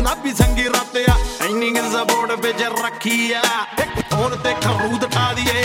ਪੰਜਾਬੀ ਸੰਗੀ ਰਾਤਿਆ ਇੰਨੀ ਸਪੋਰਟ ਵਿੱਚ ਰੱਖੀ ਆ ਇੱਕ ਫੋਨ ਤੇ ਖਰੂਦ ਠਾ ਦੀਏ